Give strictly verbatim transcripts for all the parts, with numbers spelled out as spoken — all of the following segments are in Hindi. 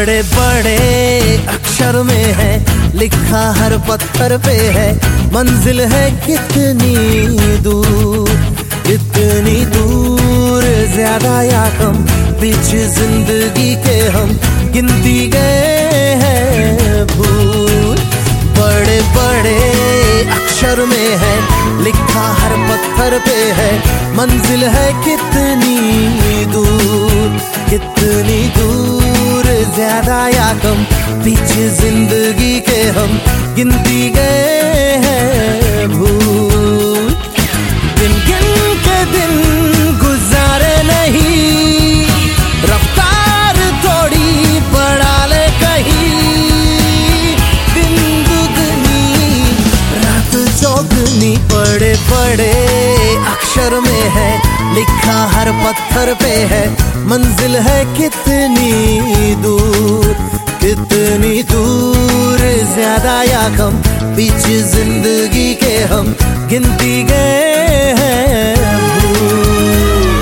बड़े बड़े अक्षर में है लिखा हर पत्थर पे है, मंजिल है कितनी दूर, कितनी दूर, ज्यादा या कम, बीच जिंदगी के हम गिनती गए हैं भूल। बड़े बड़े अक्षर में है लिखा हर पत्थर पे है, मंजिल है कितनी दूर, कितनी दूर, ज्यादा या कम, पीछे जिंदगी के हम गिनती गए हैं भूल। गिन गिन के दिन गुजारे नहीं, रफ्तार थोड़ी बढ़ा ले कहीं, दिन दुगनी रात चौगनी। बड़े बड़े अक्षर में है लिखा हर पत्थर पे है, मंजिल है कितनी दूर, कितनी दूर, ज्यादा या कम, बीच जिंदगी के हम गिनती गए हैं भूल।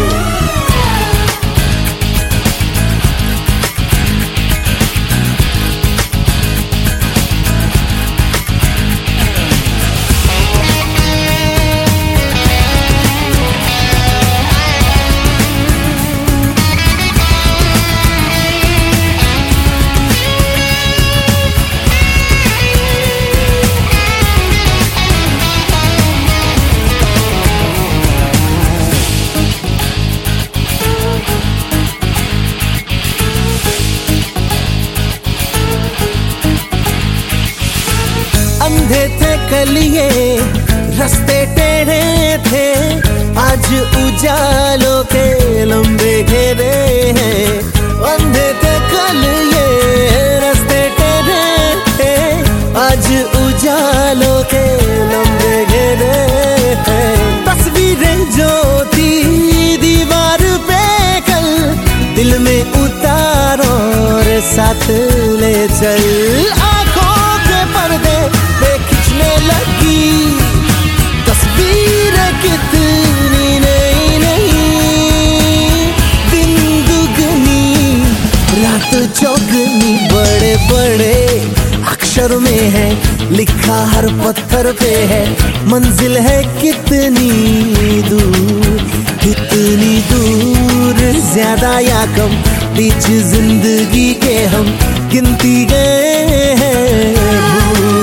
अंधे थे कलिए रास्ते टेढ़े थे, आज उजालों के लंबे घेरे हैं। अंधे थे कलिए रास्ते टेढ़े थे, आज उजालों के लंबे घेरे हैं। तस्वीरें जो थी दीवार पे कल, दिल में उतारो और साथ ले चल। आंखों के पर्दे खिंचने लगी तस्वीर कितनी नई नई, दिन दुगनी रात चौगनी। बड़े बड़े अक्षर में है लिखा हर पत्थर पे है, मंजिल है कितनी दूर, कितनी दूर, ज्यादा या कम, बीच जिंदगी के हम गिनती गए हैं भूल।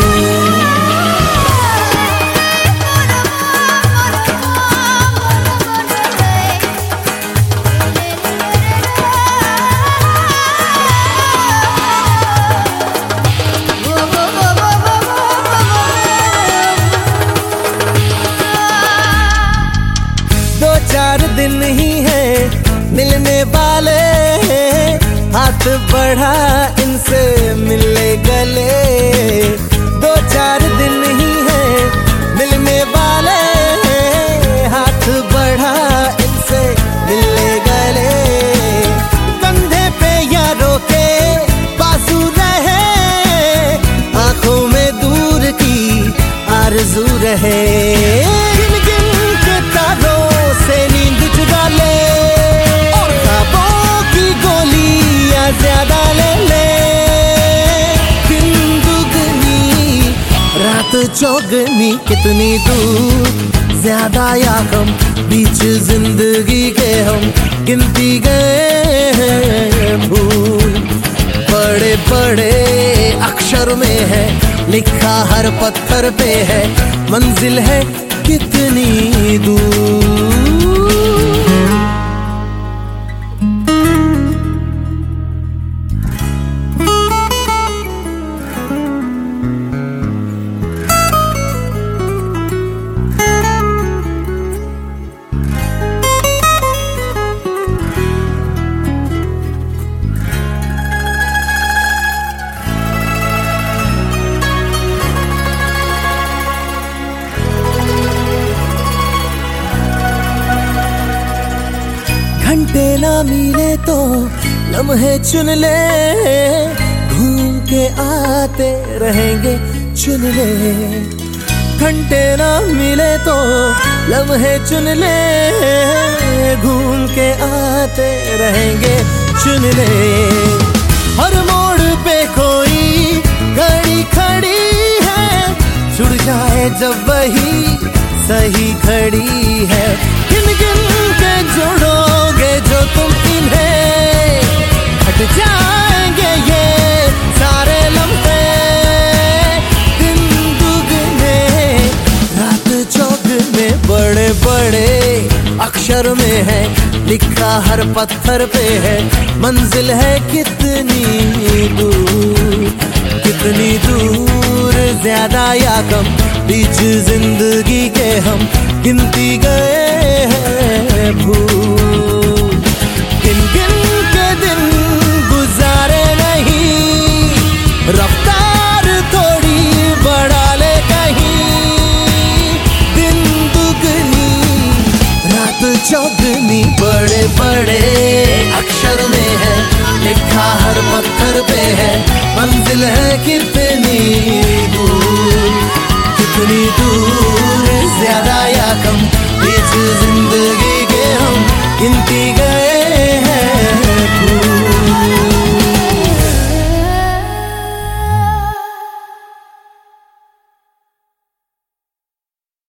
चार दिन ही है मिलने वाले, हाथ बढ़ा इनसे मिले गले। दो चार दिन ही है मिलने वाले, हाथ बढ़ा इनसे मिले गले। कंधे पे यारों के बाजू रहे, आंखों में दूर की आरज़ू रहे। गिन गिन के तारों से नींद चुरा ले, और ख्वाबों की गोलियां ज्यादा ले ले। दिन दुगनी रात चौगनी, कितनी दूर, ज्यादा या कम, बीच जिंदगी के हम गिनती गए हैं भूल। बड़े बड़े अक्षर में है लिखा हर पत्थर पे है, मंजिल है कितनी दूर। घंटे ना मिले तो लम्हे चुन ले, घूम के आते रहेंगे चुन ले। घंटे ना मिले तो लम्हे चुन ले, घूम के आते रहेंगे चुन ले। हर मोड़ जाए जब वही सही खड़ी है। गिन गिन के जोड़ोगे जो तुम इन्हें, हट जाएंगे ये सारे लम्हे। दिन दुगने रात चौगने, बड़े बड़े अक्षर में है लिखा हर पत्थर पे है, मंजिल है कितनी दूर, कितनी दूर, ज्यादा या कम, बीच जिंदगी के हम गिनती गए हैं भूल। गिन गिन के दिन गुजारे नहीं, रफ्तार थोड़ी बढ़ा ले कहीं। दिन दुगनी रात चौगनी, बड़े बड़े अक्षर में है लिखा हर पत्थर पे है, मंजिल है कितनी दूर, कितनी दूर, ज्यादा या कम, बीच जिंदगी